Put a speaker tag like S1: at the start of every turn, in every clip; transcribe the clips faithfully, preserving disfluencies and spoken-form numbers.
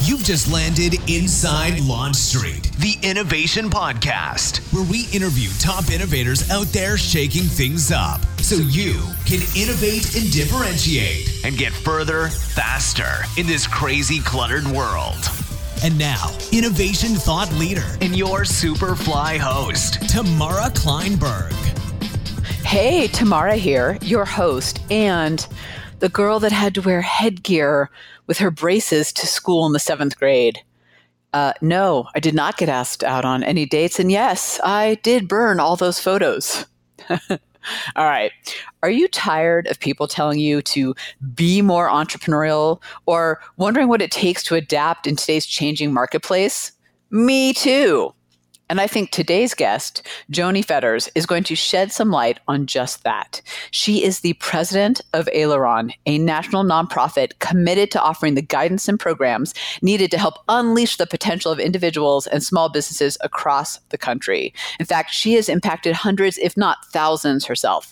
S1: You've just landed inside Launch Street, the Innovation Podcast, where we interview top innovators out there shaking things up so you can innovate and differentiate and get further, faster in this crazy, cluttered world. And now, innovation thought leader and your Superfly host, Tamara Kleinberg.
S2: Hey, Tamara here, your host, and the girl that had to wear headgear with her braces to school in the seventh grade. Uh, no, I did not get asked out on any dates. And yes, I did burn all those photos. All right. Are you tired of people telling you to be more entrepreneurial or wondering what it takes to adapt in today's changing marketplace? Me too. And I think today's guest, Joni Fetters, is going to shed some light on just that. She is the president of Aileron, a national nonprofit committed to offering the guidance and programs needed to help unleash the potential of individuals and small businesses across the country. In fact, she has impacted hundreds, if not thousands herself.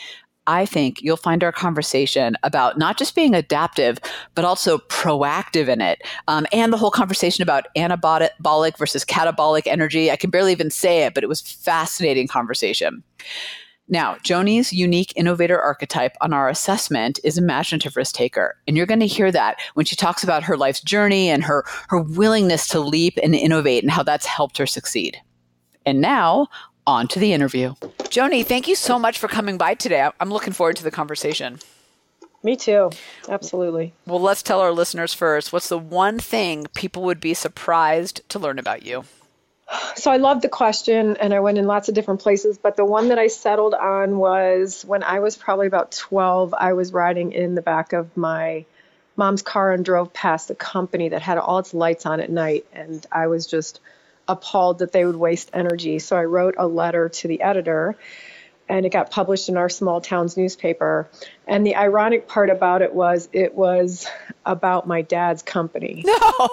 S2: I think you'll find our conversation about not just being adaptive, but also proactive in it. Um, and the whole conversation about anabolic versus catabolic energy. I can barely even say it, but it was a fascinating conversation. Now, Joni's unique innovator archetype on our assessment is imaginative risk taker. And you're going to hear that when she talks about her life's journey and her, her willingness to leap and innovate and how that's helped her succeed. And now, on to the interview. Joni, thank you so much for coming by today. I'm looking forward to the conversation.
S3: Me too. Absolutely.
S2: Well, let's tell our listeners first, what's the one thing people would be surprised to learn about you?
S3: So I love the question, and I went in lots of different places, but the one that I settled on was when I was probably about twelve, I was riding in the back of my mom's car and drove past a company that had all its lights on at night, and I was just appalled that they would waste energy. So I wrote a letter to the editor, and it got published in our small town's newspaper. And the ironic part about it was it was about my dad's company.
S2: No.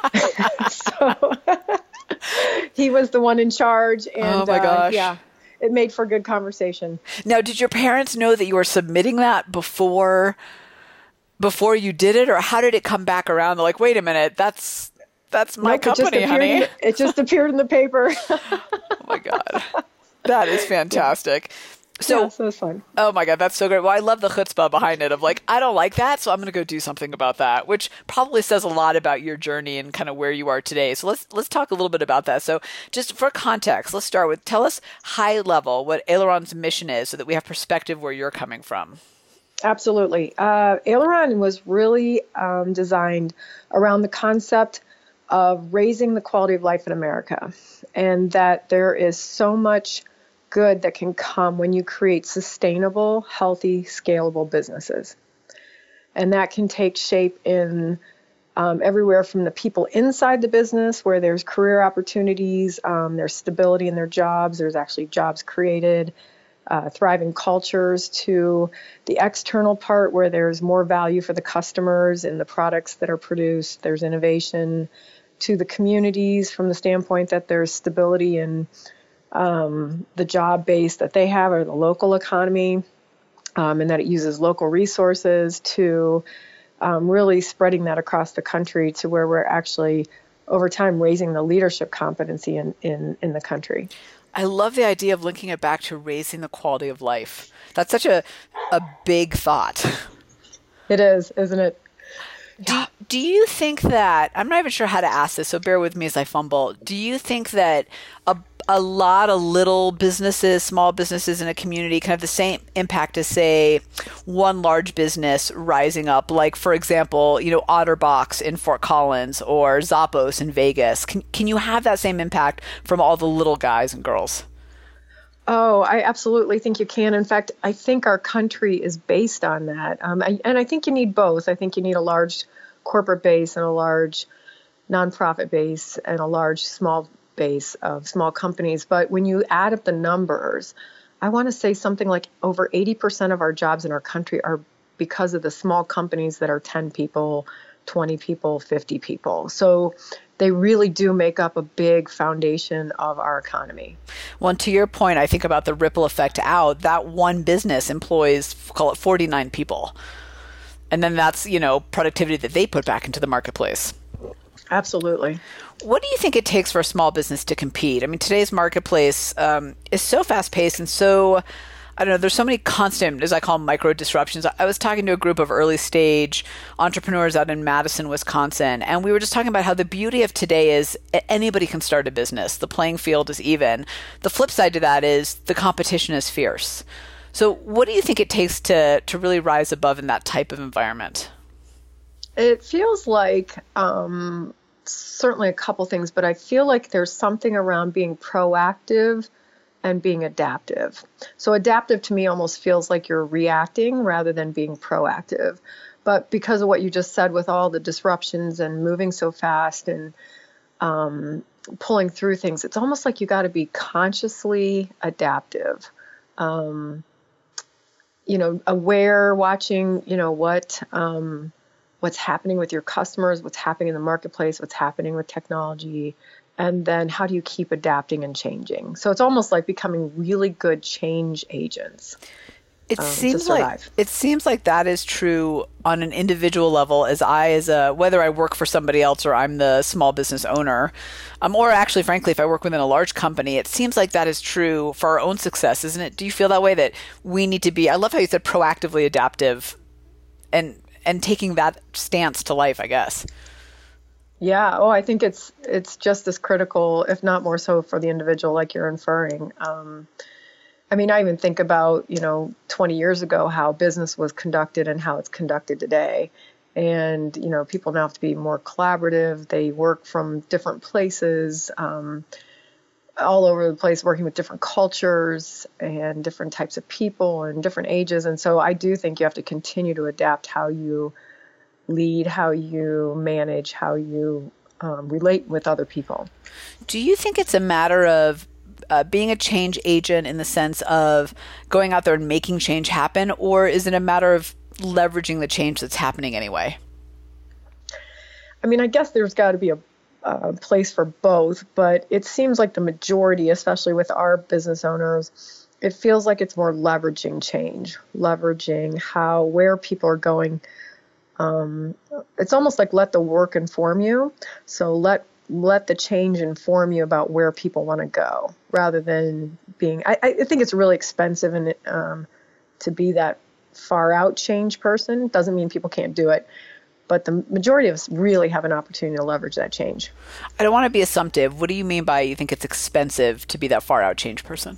S3: So he was the one in charge. And
S2: oh my gosh.
S3: Uh, yeah, it made for good conversation.
S2: Now, did your parents know that you were submitting that before before you did it? Or how did it come back around? They're like, wait a minute, that's That's my
S3: nope,
S2: company,
S3: it
S2: honey.
S3: The, it just appeared in the paper.
S2: Oh my God. That is fantastic. So,
S3: yeah, so it's fun.
S2: Oh my God, that's so great. Well, I love the chutzpah behind it of like, I don't like that, so I'm going to go do something about that, which probably says a lot about your journey and kind of where you are today. So let's let's talk a little bit about that. So just for context, let's start with, tell us high level what Aileron's mission is so that we have perspective where you're coming from.
S3: Absolutely. Uh, Aileron was really um, designed around the concept of raising the quality of life in America, and that there is so much good that can come when you create sustainable, healthy, scalable businesses. And that can take shape in um, everywhere from the people inside the business, where there's career opportunities, um, there's stability in their jobs, there's actually jobs created, uh, thriving cultures, to the external part where there's more value for the customers in the products that are produced, there's innovation, to the communities from the standpoint that there's stability in um, the job base that they have or the local economy, um, and that it uses local resources, to um, really spreading that across the country to where we're actually over time raising the leadership competency in, in, in the country.
S2: I love the idea of linking it back to raising the quality of life. That's such a, a big thought.
S3: It is, isn't it?
S2: Do, do you think that, I'm not even sure how to ask this, so bear with me as I fumble. Do you think that a, a lot of little businesses, small businesses in a community can have the same impact as, say, one large business rising up? Like, for example, you know, Otterbox in Fort Collins or Zappos in Vegas. Can, can you have that same impact from all the little guys and girls?
S3: Oh, I absolutely think you can. In fact, I think our country is based on that. Um, I, and I think you need both. I think you need a large corporate base and a large nonprofit base and a large small base of small companies. But when you add up the numbers, I want to say something like over eighty percent of our jobs in our country are because of the small companies that are ten people, twenty people, fifty people. So they really do make up a big foundation of our economy.
S2: Well, and to your point, I think about the ripple effect out. That one business employs, call it forty-nine people. And then that's, you know, productivity that they put back into the marketplace.
S3: Absolutely.
S2: What do you think it takes for a small business to compete? I mean, today's marketplace um, is so fast-paced and so, I don't know, there's so many constant, as I call them, micro disruptions. I was talking to a group of early stage entrepreneurs out in Madison, Wisconsin, and we were just talking about how the beauty of today is anybody can start a business. The playing field is even. The flip side to that is the competition is fierce. So what do you think it takes to to really rise above in that type of environment?
S3: It feels like um, certainly a couple things, but I feel like there's something around being proactive and being adaptive. So adaptive to me almost feels like you're reacting rather than being proactive. But because of what you just said with all the disruptions and moving so fast and um, pulling through things, it's almost like you got to be consciously adaptive. Um, you know, aware, watching, you know, what... Um, what's happening with your customers, what's happening in the marketplace, what's happening with technology, and then how do you keep adapting and changing? So it's almost like becoming really good change agents.
S2: It
S3: um,
S2: seems like it seems like that is true on an individual level. As I, as a whether I work for somebody else or I'm the small business owner, um, or actually, frankly, if I work within a large company, it seems like that is true for our own success, isn't it? Do you feel that way? That we need to be? I love how you said proactively adaptive, and and taking that stance to life, I guess.
S3: Yeah. Oh, I think it's it's just as critical, if not more so, for the individual, like you're inferring. Um, I mean, I even think about, you know, twenty years ago, how business was conducted and how it's conducted today. And, you know, people now have to be more collaborative. They work from different places, um, all over the place, working with different cultures and different types of people and different ages. And so I do think you have to continue to adapt how you lead, how you manage, how you um, relate with other people.
S2: Do you think it's a matter of uh, being a change agent in the sense of going out there and making change happen, or is it a matter of leveraging the change that's happening anyway?
S3: I mean, I guess there's got to be a Uh, place for both, but it seems like the majority, especially with our business owners, it feels like it's more leveraging change, leveraging how, where people are going. Um, it's almost like let the work inform you. So let let the change inform you about where people want to go, rather than being, I, I think it's really expensive and um, to be that far out change person. Doesn't mean people can't do it. But the majority of us really have an opportunity to leverage that change.
S2: I don't want to be assumptive. What do you mean by you think it's expensive to be that far out change person?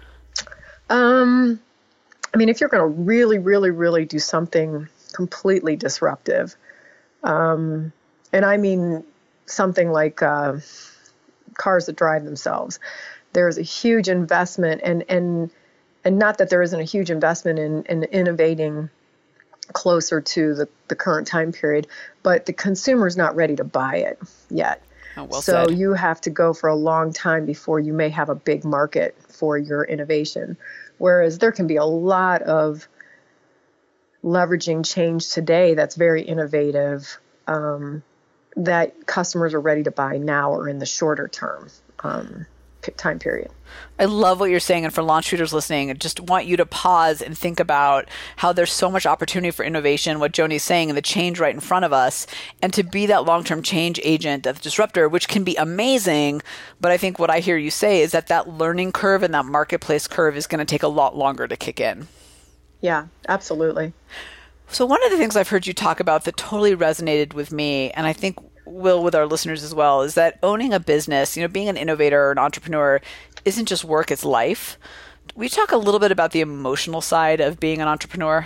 S3: Um, I mean, if you're going to really, really, really do something completely disruptive, um, and I mean something like uh, cars that drive themselves, there's a huge investment, and and and not that there isn't a huge investment in, in innovating closer to the, the current time period, but the consumer's not ready to buy it yet.
S2: Oh, well
S3: so
S2: said.
S3: You have to go for a long time before you may have a big market for your innovation. Whereas there can be a lot of leveraging change today that's very innovative, um, that customers are ready to buy now or in the shorter term um, time period.
S2: I love what you're saying. And for launch leaders listening, I just want you to pause and think about how there's so much opportunity for innovation, what Joni's saying, and the change right in front of us, and to be that long-term change agent, that disruptor, which can be amazing. But I think what I hear you say is that that learning curve and that marketplace curve is going to take a lot longer to kick in.
S3: Yeah, absolutely.
S2: So one of the things I've heard you talk about that totally resonated with me, and I think will with our listeners as well, is that owning a business, you know, being an innovator or an entrepreneur isn't just work, it's life. We talk a little bit about the emotional side of being an entrepreneur.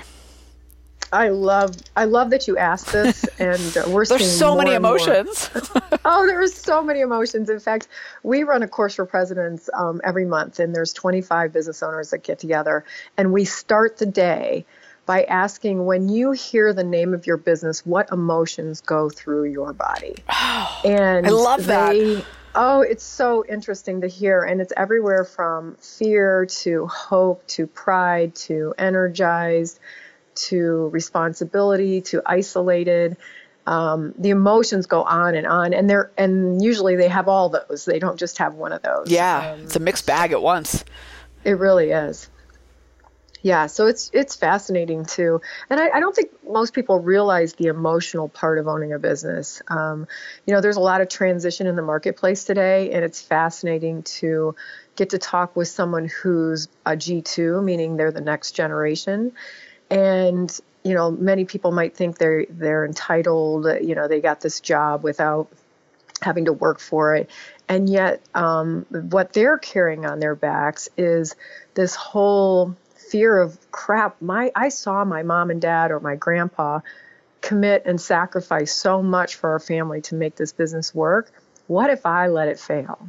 S3: I love I love that you asked this, and uh, we're
S2: There's
S3: seeing
S2: so
S3: more
S2: many
S3: and more.
S2: emotions.
S3: Oh, there are so many emotions. In fact, we run a course for presidents um, every month, and there's twenty-five business owners that get together, and we start the day by asking, when you hear the name of your business, what emotions go through your body?
S2: Oh,
S3: and
S2: I love
S3: they,
S2: that.
S3: Oh, it's so interesting to hear. And it's everywhere from fear to hope to pride to energized to responsibility to isolated. Um, the emotions go on and on, and they're and usually they have all those. They don't just have one of those.
S2: Yeah,
S3: um,
S2: it's a mixed bag at once.
S3: It really is. Yeah, so it's it's fascinating too, and I, I don't think most people realize the emotional part of owning a business. Um, you know, there's a lot of transition in the marketplace today, and it's fascinating to get to talk with someone who's a G two, meaning they're the next generation. And you know, many people might think they're they're entitled. You know, they got this job without having to work for it, and yet um, what they're carrying on their backs is this whole fear of crap. My I saw my mom and dad or my grandpa commit and sacrifice so much for our family to make this business work. What if I let it fail?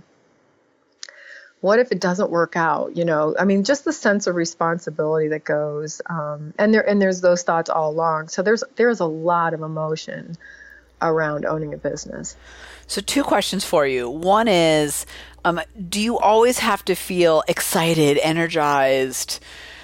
S3: What if it doesn't work out? You know, I mean, just the sense of responsibility that goes, um, and there and there's those thoughts all along. So there's there's a lot of emotion around owning a business.
S2: So two questions for you. One is, um, do you always have to feel excited, energized?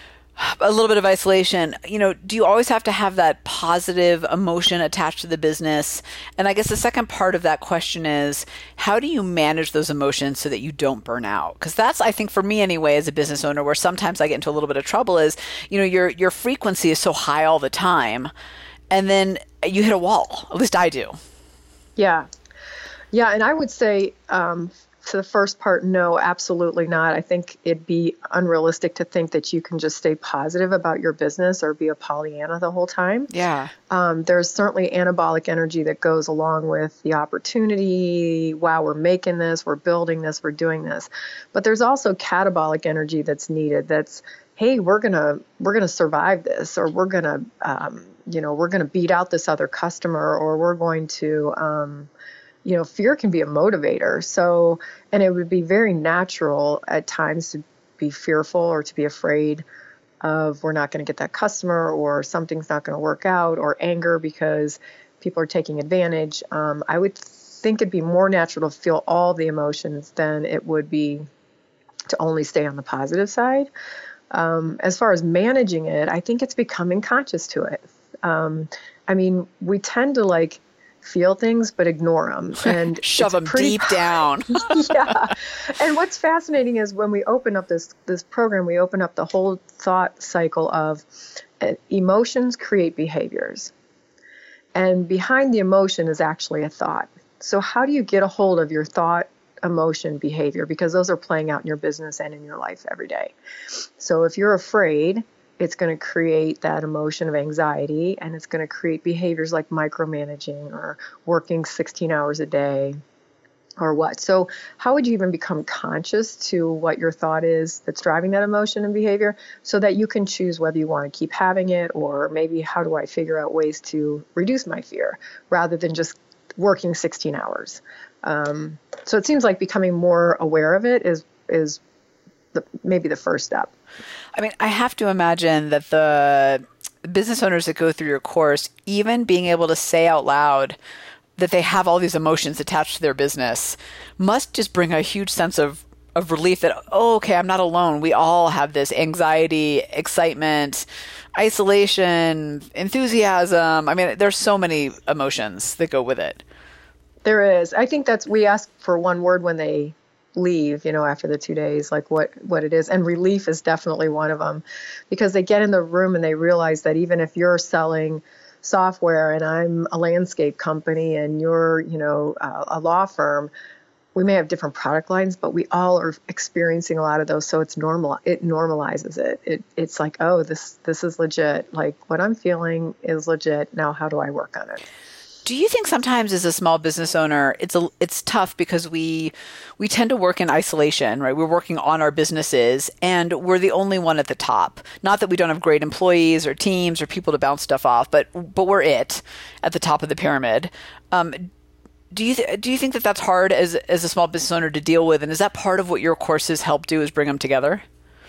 S2: A little bit of isolation, you know, do you always have to have that positive emotion attached to the business? And I guess the second part of that question is, how do you manage those emotions so that you don't burn out? Because that's, I think for me anyway, as a business owner, where sometimes I get into a little bit of trouble is, you know, your your frequency is so high all the time, and then you hit a wall. At least I do.
S3: Yeah. Yeah, and I would say, um, to the first part, no, absolutely not. I think it'd be unrealistic to think that you can just stay positive about your business or be a Pollyanna the whole time.
S2: Yeah.
S3: Um, there's certainly anabolic energy that goes along with the opportunity. Wow, we're making this, we're building this, we're doing this. But there's also catabolic energy that's needed. That's, hey, we're gonna we're gonna survive this, or we're gonna um, you know we're gonna beat out this other customer, or we're going to um, you know, fear can be a motivator. So, and it would be very natural at times to be fearful or to be afraid of we're not going to get that customer, or something's not going to work out, or anger because people are taking advantage. Um, I would think it'd be more natural to feel all the emotions than it would be to only stay on the positive side. Um, as far as managing it, I think it's becoming conscious to it. Um, I mean, we tend to like feel things, but ignore them and
S2: shove them pretty, deep down.
S3: Yeah. And what's fascinating is when we open up this, this program, we open up the whole thought cycle of uh, emotions create behaviors. And behind the emotion is actually a thought. So how do you get a hold of your thought, emotion, behavior? Because those are playing out in your business and in your life every day. So if you're afraid, it's going to create that emotion of anxiety, and it's going to create behaviors like micromanaging or working sixteen hours a day or what. So how would you even become conscious to what your thought is that's driving that emotion and behavior, so that you can choose whether you want to keep having it, or maybe how do I figure out ways to reduce my fear rather than just working sixteen hours. Um, so it seems like becoming more aware of it is is the, maybe the first step.
S2: I mean, I have to imagine that the business owners that go through your course, even being able to say out loud that they have all these emotions attached to their business, must just bring a huge sense of, of relief that, oh, okay, I'm not alone. We all have this anxiety, excitement, isolation, enthusiasm. I mean, there's so many emotions that go with it.
S3: There is. I think that's, we ask for one word when they leave, you know, after the two days, like what, what it is. And relief is definitely one of them, because they get in the room and they realize that even if you're selling software and I'm a landscape company and you're, you know, uh, a law firm, we may have different product lines, but we all are experiencing a lot of those. So it's normal. It normalizes it. It it's like, oh, this, this is legit. Like what I'm feeling is legit. Now, how do I work on it?
S2: Do you think sometimes as a small business owner, it's a, it's tough because we we tend to work in isolation, right? We're working on our businesses and we're the only one at the top. Not that we don't have great employees or teams or people to bounce stuff off, but but we're it at the top of the pyramid. Um, do you th- do you think that that's hard as as a small business owner to deal with? And is that part of what your courses help do, is bring them together?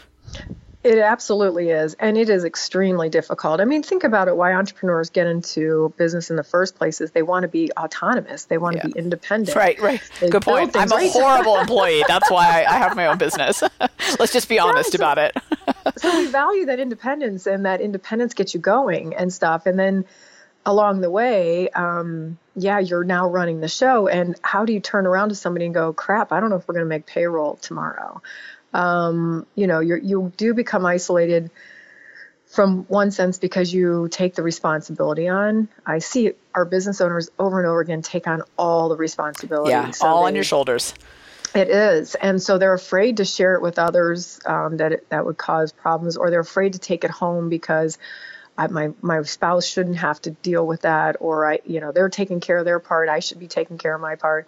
S3: It absolutely is. And it is extremely difficult. I mean, think about it. Why entrepreneurs get into business in the first place is they want to be autonomous. They want yeah. to be independent.
S2: Right, right. They Good point. I'm a right horrible employee. That's why I, I have my own business. Let's just be honest yeah, so, about it.
S3: So we value that independence, and that independence gets you going and stuff. And then along the way, um, yeah, you're now running the show. And how do you turn around to somebody and go, crap, I don't know if we're going to make payroll tomorrow. Um, you know, you you do become isolated from one sense, because you take the responsibility on. I see our business owners over and over again take on all the responsibility.
S2: Yeah,
S3: so
S2: all
S3: they,
S2: on your shoulders.
S3: It is. And so they're afraid to share it with others, um, that it, that would cause problems, or they're afraid to take it home because I, my my spouse shouldn't have to deal with that, or I, you know, they're taking care of their part. I should be taking care of my part.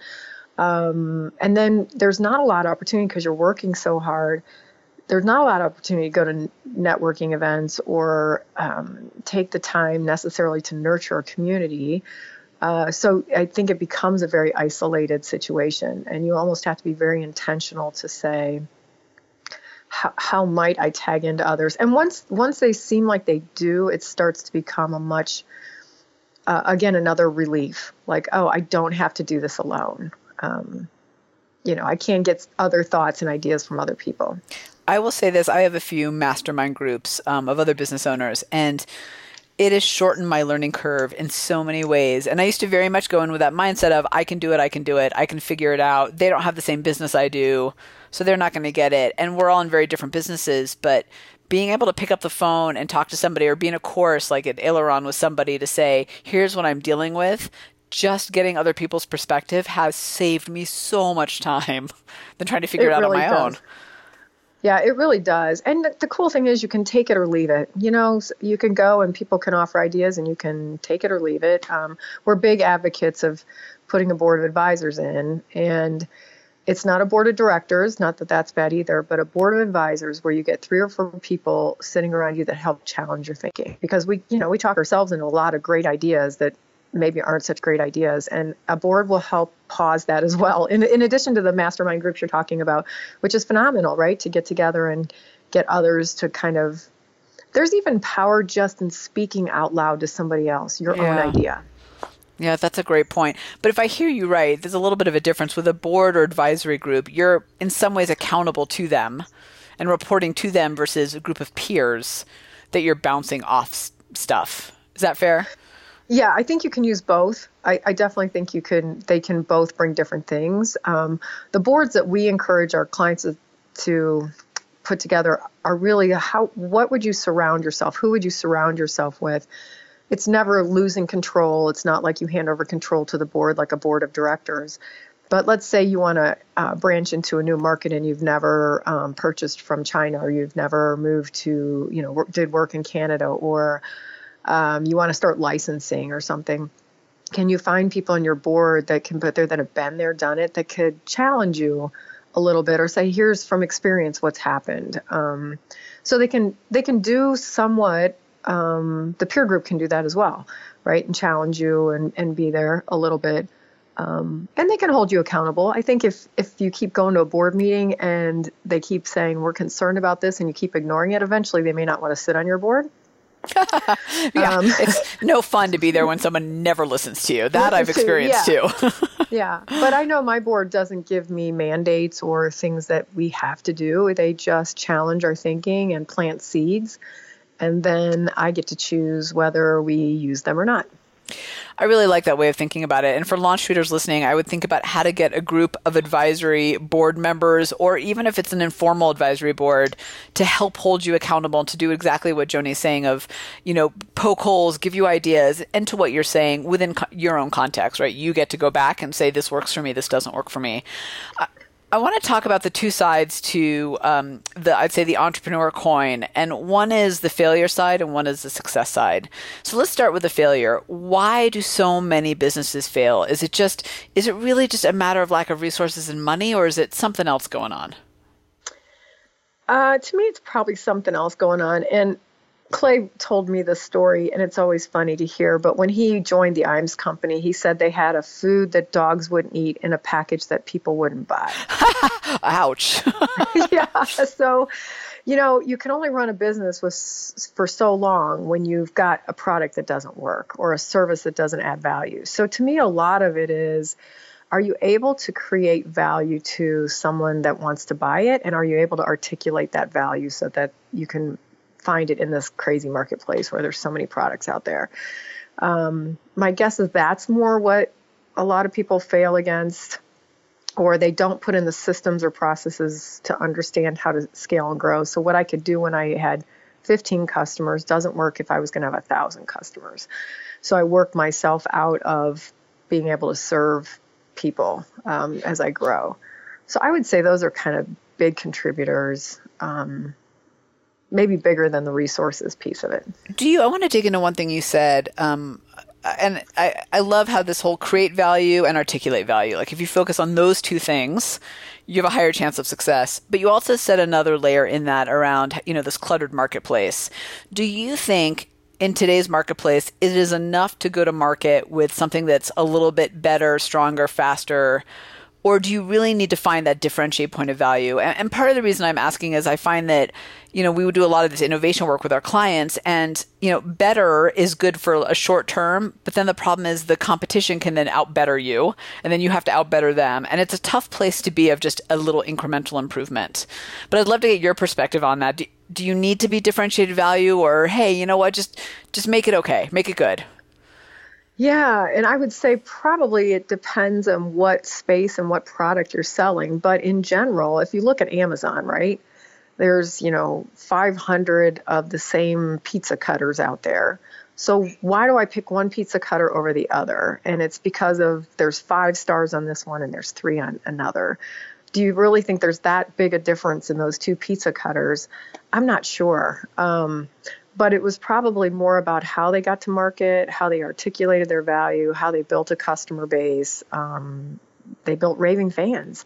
S3: Um, and then there's not a lot of opportunity because you're working so hard. There's not a lot of opportunity to go to networking events or um, take the time necessarily to nurture a community. Uh, so I think it becomes a very isolated situation, and you almost have to be very intentional to say, how, how might I tag into others? And once once they seem like they do, it starts to become a much, uh, again, another relief. Like, oh, I don't have to do this alone. Um, you know, I can get other thoughts and ideas from other people.
S2: I will say this. I have a few mastermind groups um, of other business owners, and it has shortened my learning curve in so many ways. And I used to very much go in with that mindset of, I can do it, I can do it, I can figure it out. They don't have the same business I do, so they're not going to get it. And we're all in very different businesses, but being able to pick up the phone and talk to somebody, or be in a course like at Aileron with somebody to say, here's what I'm dealing with, just getting other people's perspective has saved me so much time than trying to figure it, it out really on my does. own.
S3: Yeah, it really does. And the, the cool thing is you can take it or leave it. You know, you can go and people can offer ideas and you can take it or leave it. Um, we're big advocates of putting a board of advisors in, and it's not a board of directors, not that that's bad either, but a board of advisors where you get three or four people sitting around you that help challenge your thinking. Because we, you know, we talk ourselves into a lot of great ideas that maybe aren't such great ideas, and a board will help pause that as well. In, in addition to the mastermind groups you're talking about, which is phenomenal, right? To get together and get others to kind of, there's even power just in speaking out loud to somebody else, your
S2: yeah.
S3: own idea.
S2: Yeah, that's a great point. But if I hear you right, there's a little bit of a difference with a board or advisory group. You're in some ways accountable to them and reporting to them versus a group of peers that you're bouncing off s- stuff. Is that fair?
S3: Yeah, I think you can use both. I, I definitely think you can. They can both bring different things. Um, the boards that we encourage our clients to put together are really how. What would you surround yourself? Who would you surround yourself with? It's never losing control. It's not like you hand over control to the board like a board of directors. But let's say you want to uh, branch into a new market and you've never um, purchased from China, or you've never moved to, you know, work, did work in Canada, or Um, you want to start licensing or something. Can you find people on your board that can put there that have been there, done it, that could challenge you a little bit, or say, here's from experience what's happened. Um, so they can they can do somewhat. Um, the peer group can do that as well, right? And challenge you and, and be there a little bit. Um, and they can hold you accountable. I think if if you keep going to a board meeting and they keep saying, we're concerned about this, and you keep ignoring it, eventually they may not want to sit on your board.
S2: yeah,
S3: um,
S2: it's no fun to be there when someone never listens to you. That I've experienced
S3: yeah.
S2: too.
S3: Yeah, but I know my board doesn't give me mandates or things that we have to do. They just challenge our thinking and plant seeds, and then I get to choose whether we use them or not.
S2: I really like that way of thinking about it. And for launch readers listening, I would think about how to get a group of advisory board members, or even if it's an informal advisory board, to help hold you accountable and to do exactly what Joni's saying of, you know, poke holes, give you ideas, and to what you're saying within co- your own context, right? You get to go back and say, this works for me, this doesn't work for me. Uh, I want to talk about the two sides to um, the, I'd say the entrepreneur coin. And one is the failure side and one is the success side. So let's start with the failure. Why do so many businesses fail? Is it just, is it really just a matter of lack of resources and money, or is it something else going on?
S3: Uh, to me, it's probably something else going on. And Clay told me this story, and it's always funny to hear, but when he joined the Iams company, he said they had a food that dogs wouldn't eat in a package that people wouldn't buy.
S2: Ouch.
S3: Yeah. So, you know, you can only run a business with for so long when you've got a product that doesn't work or a service that doesn't add value. So to me, a lot of it is, are you able to create value to someone that wants to buy it? And are you able to articulate that value so that you can find it in this crazy marketplace where there's so many products out there? Um, my guess is that's more what a lot of people fail against, or they don't put in the systems or processes to understand how to scale and grow. So what I could do when I had fifteen customers doesn't work if I was going to have a thousand customers. So I worked myself out of being able to serve people um, as I grow. So I would say those are kind of big contributors, um, maybe bigger than the resources piece of it.
S2: Do you, I want to dig into one thing you said, um, and I, I love how this whole create value and articulate value, like if you focus on those two things, you have a higher chance of success. But you also said another layer in that around, you know, this cluttered marketplace. Do you think in today's marketplace, it is enough to go to market with something that's a little bit better, stronger, faster? Or do you really need to find that differentiate point of value? And, and part of the reason I'm asking is I find that, you know, we would do a lot of this innovation work with our clients, and, you know, better is good for a short term, but then the problem is the competition can then out better you, and then you have to out better them. And it's a tough place to be of just a little incremental improvement. But I'd love to get your perspective on that. Do, do you need to be differentiated value, or, hey, you know what, just, just make it okay, make it good?
S3: Yeah, and I would say probably it depends on what space and what product you're selling. But in general, if you look at Amazon, right, there's, you know, five hundred of the same pizza cutters out there. So why do I pick one pizza cutter over the other? And it's because of there's five stars on this one and there's three on another. Do you really think there's that big a difference in those two pizza cutters? I'm not sure. Um, But it was probably more about how they got to market, how they articulated their value, how they built a customer base. Um, they built raving fans.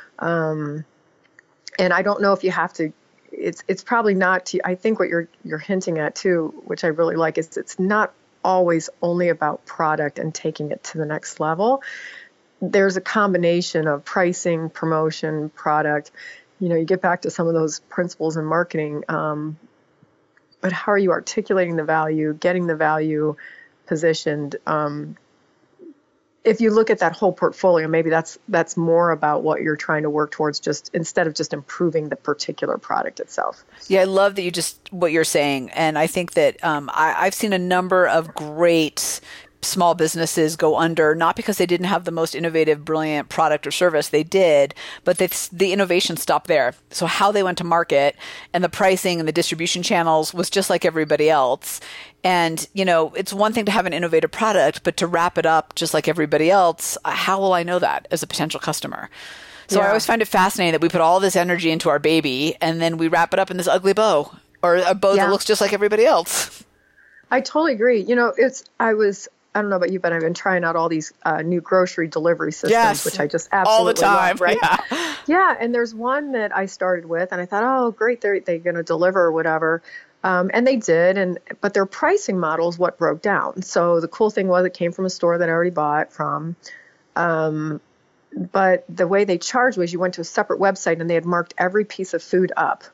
S3: Um, and I don't know if you have to, it's it's probably not, to, I think what you're you're hinting at too, which I really like, is it's not always only about product and taking it to the next level. There's a combination of pricing, promotion, product. You know, you get back to some of those principles in marketing, um, but how are you articulating the value, getting the value positioned? Um, if you look at that whole portfolio, maybe that's that's more about what you're trying to work towards, just instead of just improving the particular product itself.
S2: Yeah, I love that you just what you're saying, and I think that um, I, I've seen a number of great small businesses go under, not because they didn't have the most innovative, brilliant product or service. They did, but the, the innovation stopped there. So how they went to market and the pricing and the distribution channels was just like everybody else. And, you know, it's one thing to have an innovative product, but to wrap it up just like everybody else, how will I know that as a potential customer? So yeah. I always find it fascinating that we put all this energy into our baby and then we wrap it up in this ugly bow, or a bow yeah. that looks just like everybody else.
S3: I totally agree. You know, it's, I was, I don't know about you, but I've been trying out all these uh, new grocery delivery systems,
S2: yes,
S3: which I just absolutely
S2: all the time,
S3: love, right?
S2: Yeah.
S3: yeah, and there's one that I started with, and I thought, oh, great, they're they're going to deliver or whatever, um, and they did, and but their pricing model is what broke down. So the cool thing was it came from a store that I already bought from, um, but the way they charged was you went to a separate website and they had marked every piece of food up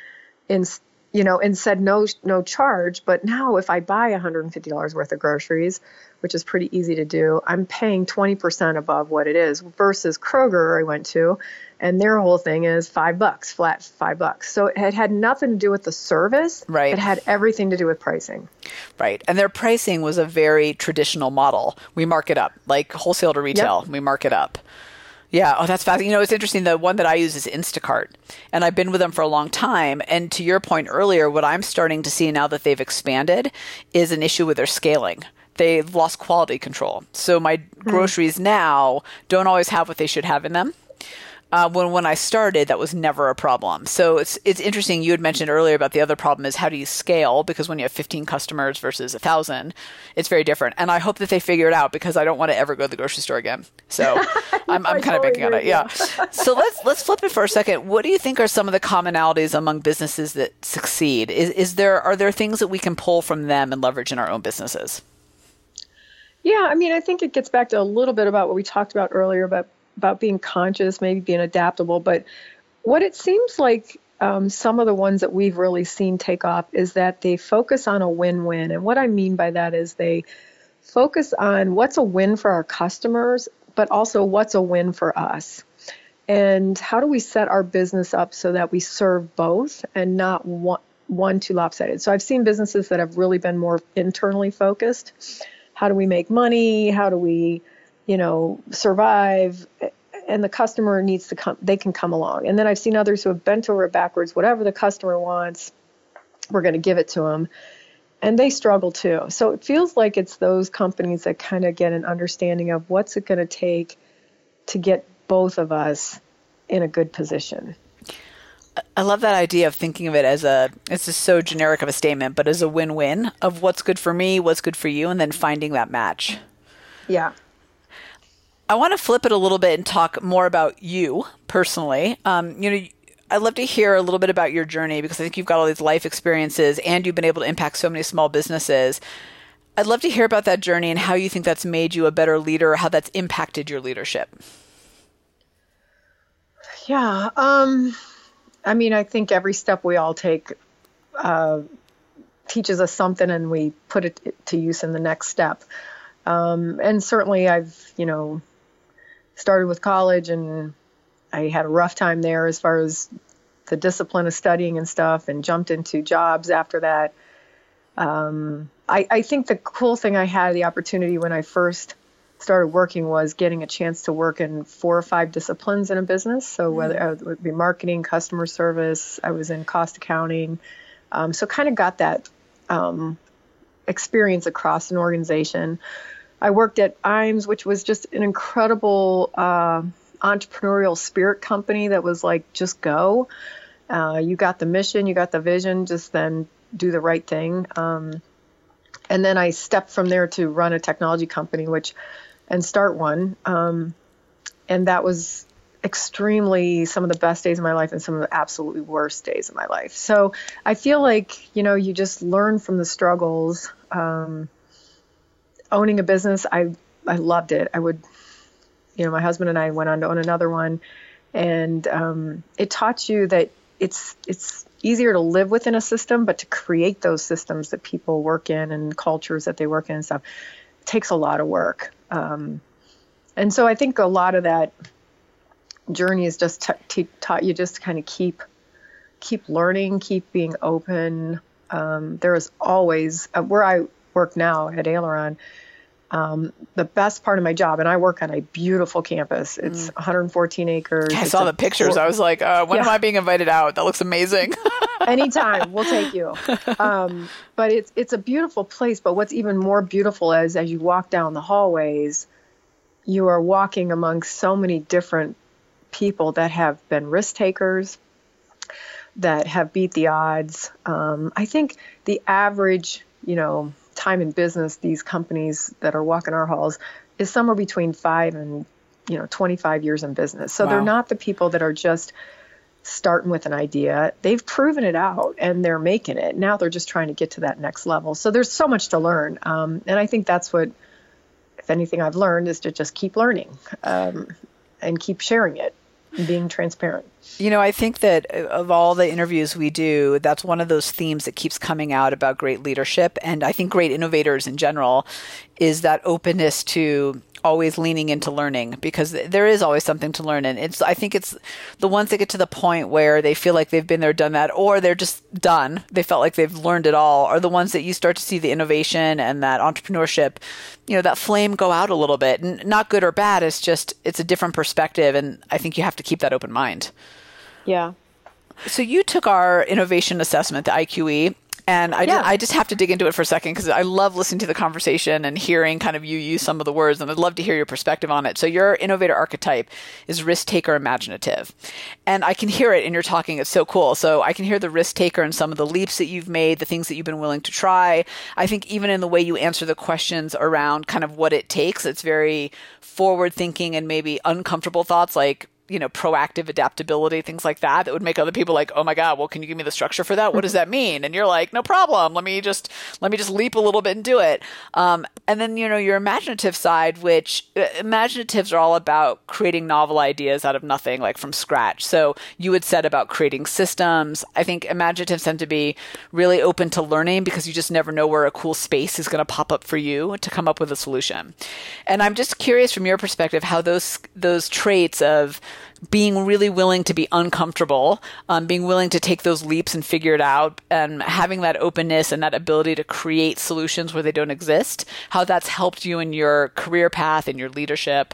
S3: in. You know, and said no, no charge. But now if I buy one hundred fifty dollars worth of groceries, which is pretty easy to do, I'm paying twenty percent above what it is versus Kroger I went to, and their whole thing is five bucks, flat five bucks. So it had nothing to do with the service.
S2: Right.
S3: It had everything to do with pricing.
S2: Right. And their pricing was a very traditional model. We mark it up, like wholesale to retail. Yep. We mark it up. Yeah. Oh, that's fascinating. You know, it's interesting. The one that I use is Instacart, and I've been with them for a long time. And to your point earlier, what I'm starting to see now that they've expanded is an issue with their scaling. They've lost quality control. So my mm-hmm. groceries now don't always have what they should have in them. Uh, when when I started, that was never a problem. So it's it's interesting. You had mentioned earlier about the other problem is how do you scale? Because when you have fifteen customers versus a thousand, it's very different. And I hope that they figure it out because I don't want to ever go to the grocery store again. So I'm I'm kind of banking on it. Yeah. So let's let's flip it for a second. What do you think are some of the commonalities among businesses that succeed? Is is there are there things that we can pull from them and leverage in our own businesses?
S3: Yeah, I mean, I think it gets back to a little bit about what we talked about earlier about. about being conscious, maybe being adaptable. But what it seems like um, some of the ones that we've really seen take off is that they focus on a win-win. And what I mean by that is they focus on what's a win for our customers, but also what's a win for us. And how do we set our business up so that we serve both and not one, one too lopsided? So I've seen businesses that have really been more internally focused. How do we make money? How do we you know, survive, and the customer needs to come, they can come along. And then I've seen others who have bent over backwards, whatever the customer wants, we're going to give it to them. And they struggle too. So it feels like it's those companies that kind of get an understanding of what's it going to take to get both of us in a good position.
S2: I love that idea of thinking of it as a, it's just so generic of a statement, but as a win-win of what's good for me, what's good for you, and then finding that match.
S3: Yeah.
S2: I want to flip it a little bit and talk more about you personally. Um, you know, I'd love to hear a little bit about your journey because I think you've got all these life experiences and you've been able to impact so many small businesses. I'd love to hear about that journey and how you think that's made you a better leader, how that's impacted your leadership.
S3: Yeah. Um, I mean, I think every step we all take uh, teaches us something and we put it to use in the next step. Um, and certainly I've, you know, started with college and I had a rough time there as far as the discipline of studying and stuff, and jumped into jobs after that. Um, I, I think the cool thing I had the opportunity when I first started working was getting a chance to work in four or five disciplines in a business. So whether it would be marketing, customer service, I was in cost accounting. Um, so kind of got that um, experience across an organization. I worked at Iams, which was just an incredible uh, entrepreneurial spirit company that was like, just go. Uh, you got the mission, you got the vision, just then do the right thing. Um, and then I stepped from there to run a technology company, which and start one. Um, and that was extremely some of the best days of my life and some of the absolutely worst days of my life. So I feel like, you know, you just learn from the struggles. Um, owning a business, I, I loved it. I would, you know, my husband and I went on to own another one, and um, it taught you that it's, it's easier to live within a system, but to create those systems that people work in and cultures that they work in and stuff takes a lot of work. Um, and so I think a lot of that journey is just t- t- taught you just to kind of keep, keep learning, keep being open. Um, there is always uh, where I work now at Aileron. Um, the best part of my job, and I work on a beautiful campus. It's mm. one hundred fourteen acres.
S2: I saw the pictures. Four, I was like, uh, when yeah. am I being invited out? That looks amazing.
S3: Anytime, we'll take you. Um, but it's it's a beautiful place. But what's even more beautiful is as you walk down the hallways, you are walking among so many different people that have been risk takers, that have beat the odds. Um, I think the average, you know, time in business, these companies that are walking our halls, is somewhere between five and, you know, twenty-five years in business. So wow. They're not the people that are just starting with an idea. They've proven it out and they're making it. Now they're just trying to get to that next level. So there's so much to learn. Um, and I think that's what, if anything I've learned, is to just keep learning um, and keep sharing it and being transparent.
S2: You know, I think that of all the interviews we do, that's one of those themes that keeps coming out about great leadership. And I think great innovators in general is that openness to always leaning into learning, because there is always something to learn. And it's, I think it's the ones that get to the point where they feel like they've been there, done that, or they're just done. They felt like they've learned it all, are the ones that you start to see the innovation and that entrepreneurship, you know, that flame go out a little bit. And not good or bad. It's just, it's a different perspective. And I think you have to keep that open mind.
S3: Yeah.
S2: So you took our innovation assessment, the I Q E, and I, yeah. just, I just have to dig into it for a second because I love listening to the conversation and hearing kind of you use some of the words, and I'd love to hear your perspective on it. So your innovator archetype is risk taker imaginative. And I can hear it in your talking. It's so cool. So I can hear the risk taker and some of the leaps that you've made, the things that you've been willing to try. I think even in the way you answer the questions around kind of what it takes, it's very forward thinking and maybe uncomfortable thoughts like, you know, proactive adaptability, things like that, that would make other people like, oh my God, well, can you give me the structure for that? What does that mean? And you're like, no problem. Let me just, let me just leap a little bit and do it. Um, and then, you know, your imaginative side, which uh, imaginatives are all about creating novel ideas out of nothing, like from scratch. So you had said about creating systems. I think imaginatives tend to be really open to learning because you just never know where a cool space is going to pop up for you to come up with a solution. And I'm just curious from your perspective, how those, those traits of being really willing to be uncomfortable, um, being willing to take those leaps and figure it out, and having that openness and that ability to create solutions where they don't exist, how that's helped you in your career path and your leadership.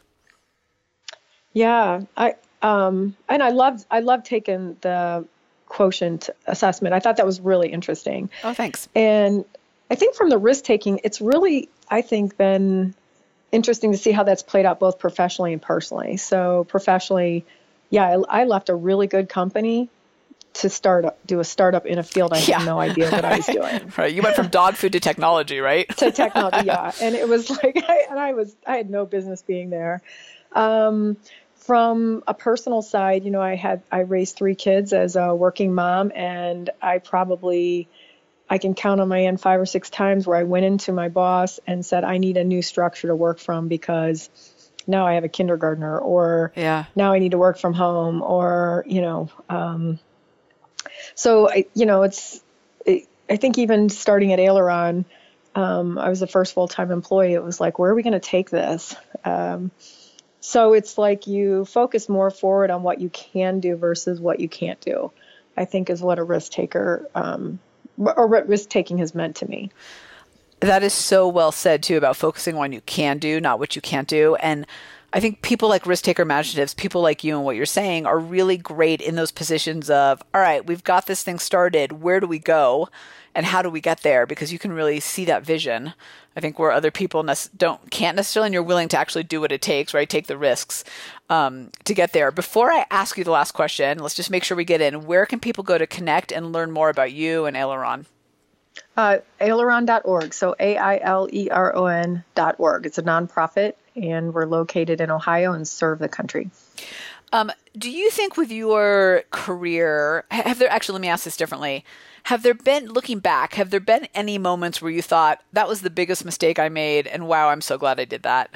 S3: Yeah, I um, and I love I love taking the quotient assessment. I thought that was really interesting.
S2: Oh, thanks.
S3: And I think from the risk taking, it's really, I think, been interesting to see how that's played out both professionally and personally. So professionally, yeah, I, I left a really good company to start up, do a startup in a field I
S2: yeah.
S3: had no idea what I was doing.
S2: Right. You went from dog food to technology, right?
S3: to technology, yeah. And it was like, I, and I was, I had no business being there. Um, from a personal side, you know, I had, I raised three kids as a working mom, and I probably, I can count on my hand five or six times where I went into my boss and said, I need a new structure to work from because now I have a kindergartner, or
S2: yeah.
S3: now I need to work from home, or, you know, um, so, I, you know, it's, it, I think even starting at Aileron, um, I was the first full-time employee. It was like, where are we going to take this? Um, so it's like you focus more forward on what you can do versus what you can't do, I think is what a risk taker, um, or what risk taking has meant to me.
S2: That is so well said too, about focusing on what you can do, not what you can't do. And I think people like risk taker imaginatives, people like you and what you're saying, are really great in those positions of, all right, we've got this thing started. Where do we go? And how do we get there? Because you can really see that vision. I think where other people ne- don't can't necessarily, and you're willing to actually do what it takes, right? Take the risks um, to get there. Before I ask you the last question, let's just make sure we get in. Where can people go to connect and learn more about you and Aileron?
S3: Uh, aileron dot org. So A I L E R O N dot org. It's a nonprofit, and we're located in Ohio and serve the country.
S2: Um, do you think with your career, have there, actually, let me ask this differently. Have there been, looking back, have there been any moments where you thought, that was the biggest mistake I made, and wow, I'm so glad I did that?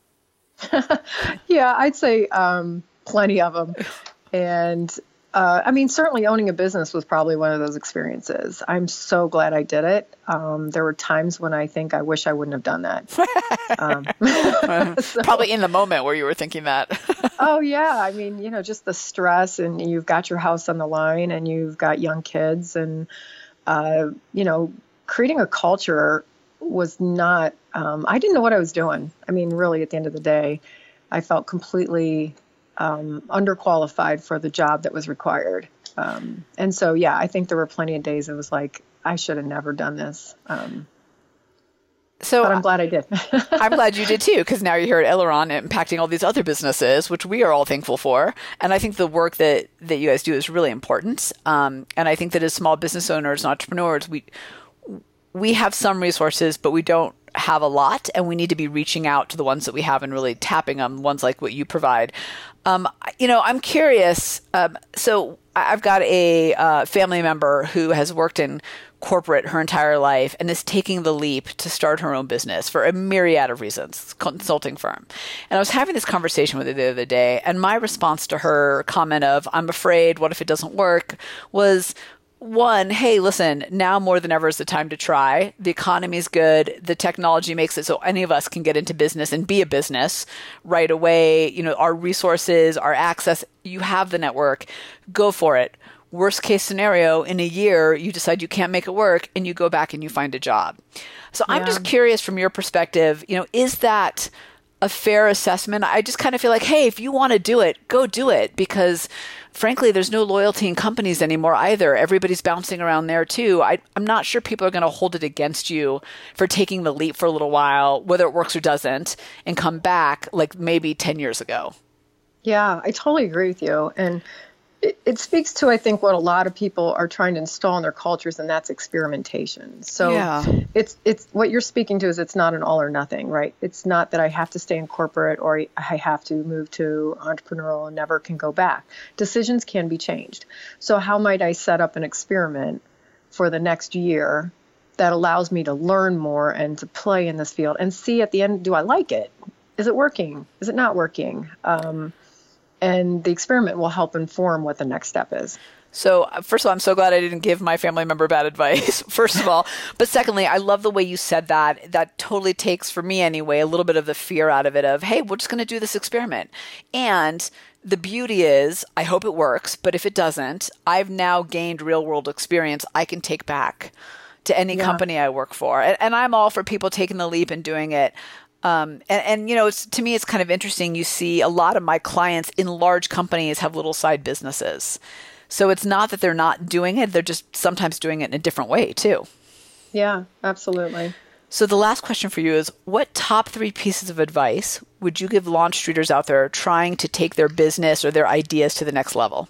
S3: Yeah, I'd say um, plenty of them. And uh, I mean, certainly owning a business was probably one of those experiences. I'm so glad I did it. Um, there were times when I think I wish I wouldn't have done that. um,
S2: so, probably in the moment where you were thinking that.
S3: Oh, yeah. I mean, you know, just the stress, and you've got your house on the line, and you've got young kids, and, uh, you know, creating a culture was not, um, I didn't know what I was doing. I mean, really, at the end of the day, I felt completely um, underqualified for the job that was required. Um, and so, yeah, I think there were plenty of days it was like, I should have never done this. Um,
S2: So
S3: but I'm glad I did.
S2: I'm glad you did too, because now you're here at Aileron impacting all these other businesses, which we are all thankful for. And I think the work that, that you guys do is really important. Um, and I think that as small business owners and entrepreneurs, we we have some resources, but we don't have a lot, and we need to be reaching out to the ones that we have and really tapping them, ones like what you provide. Um, you know, I'm curious. Um, so I've got a uh, family member who has worked in corporate her entire life and is taking the leap to start her own business for a myriad of reasons, consulting firm. And I was having this conversation with her the other day, and my response to her comment of, I'm afraid, what if it doesn't work, was, one, hey, listen, now more than ever is the time to try. The economy is good. The technology makes it so any of us can get into business and be a business right away. You know, our resources, our access, you have the network. Go for it. Worst case scenario, in a year, you decide you can't make it work and you go back and you find a job. So yeah. I'm just curious from your perspective, you know, is that a fair assessment? I just kind of feel like, hey, if you want to do it, go do it, because frankly, there's no loyalty in companies anymore either. Everybody's bouncing around there too. I, I'm not sure people are going to hold it against you for taking the leap for a little while, whether it works or doesn't, and come back like maybe ten years ago.
S3: Yeah, I totally agree with you. And it, it speaks to, I think, what a lot of people are trying to install in their cultures, and that's experimentation. So
S2: yeah.
S3: it's it's what you're speaking to is it's not an all or nothing, right? It's not that I have to stay in corporate or I have to move to entrepreneurial and never can go back. Decisions can be changed. So how might I set up an experiment for the next year that allows me to learn more and to play in this field and see at the end, do I like it? Is it working? Is it not working? Um, And the experiment will help inform what the next step is.
S2: So first of all, I'm so glad I didn't give my family member bad advice, first of all. But secondly, I love the way you said that. That totally takes, for me anyway, a little bit of the fear out of it of, hey, we're just going to do this experiment. And the beauty is, I hope it works. But if it doesn't, I've now gained real world experience I can take back to any yeah. company I work for. And, and I'm all for people taking the leap and doing it. Um, and, and, you know, it's, to me, it's kind of interesting. You see a lot of my clients in large companies have little side businesses. So it's not that they're not doing it. They're just sometimes doing it in a different way too.
S3: Yeah, absolutely.
S2: So the last question for you is, what top three pieces of advice would you give Launch Streeters out there trying to take their business or their ideas to the next level?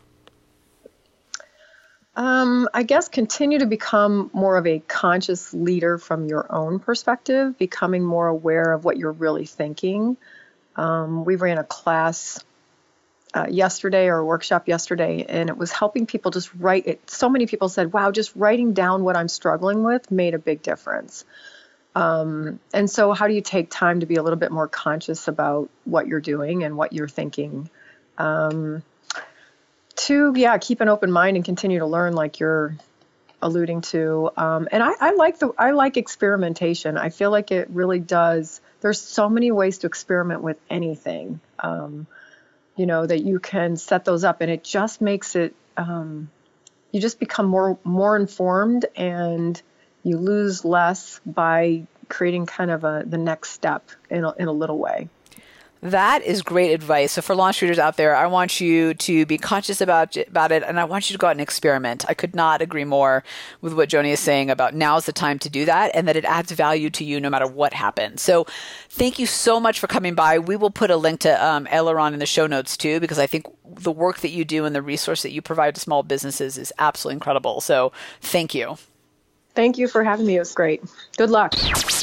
S3: Um, I guess continue to become more of a conscious leader from your own perspective, becoming more aware of what you're really thinking. Um, we ran a class uh, yesterday or a workshop yesterday, and it was helping people just write it. So many people said, wow, just writing down what I'm struggling with made a big difference. Um, and so how do you take time to be a little bit more conscious about what you're doing and what you're thinking? Um, two, yeah, keep an open mind and continue to learn, like you're alluding to. Um, and I, I like the, I like experimentation. I feel like it really does. There's so many ways to experiment with anything, um, you know, that you can set those up, and it just makes it, um, you just become more, more informed, and you lose less by creating kind of a the next step in a, in a little way.
S2: That is great advice. So for Launch Streeters out there, I want you to be conscious about, about it, and I want you to go out and experiment. I could not agree more with what Joni is saying about now's the time to do that, and that it adds value to you no matter what happens. So thank you so much for coming by. We will put a link to um, Aileron in the show notes too, because I think the work that you do and the resource that you provide to small businesses is absolutely incredible. So thank you.
S3: Thank you for having me. It was great. Good luck.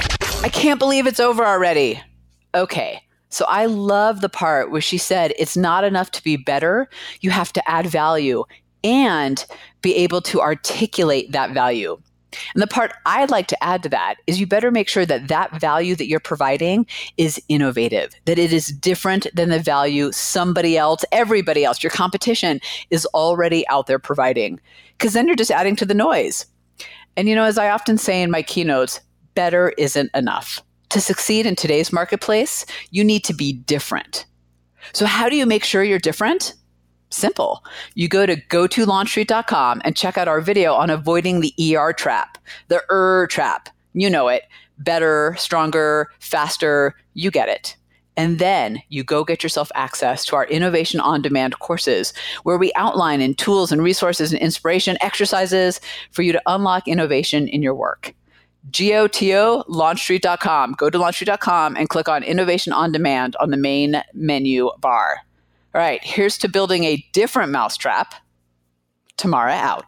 S2: I can't believe it's over already. Okay. So I love the part where she said, it's not enough to be better. You have to add value and be able to articulate that value. And the part I'd like to add to that is you better make sure that that value that you're providing is innovative, that it is different than the value somebody else, everybody else, your competition is already out there providing. Because then you're just adding to the noise. And, you know, as I often say in my keynotes, better isn't enough. To succeed in today's marketplace, you need to be different. So how do you make sure you're different? Simple. You go to go to launch street dot com and check out our video on avoiding the E R trap, the er trap. You know it. Better, stronger, faster. You get it. And then you go get yourself access to our Innovation on Demand courses, where we outline in tools and resources and inspiration exercises for you to unlock innovation in your work. G O T O, launch street dot com. Go to launch street dot com and click on Innovation on Demand on the main menu bar. All right, here's to building a different mousetrap. Tamara out.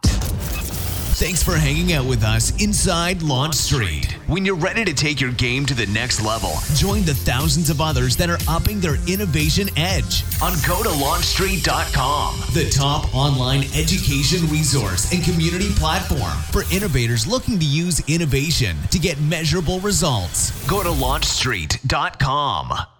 S1: Thanks for hanging out with us inside Launch Street. When you're ready to take your game to the next level, join the thousands of others that are upping their innovation edge on go to launch street dot com, the top online education resource and community platform for innovators looking to use innovation to get measurable results. Go to launch street dot com.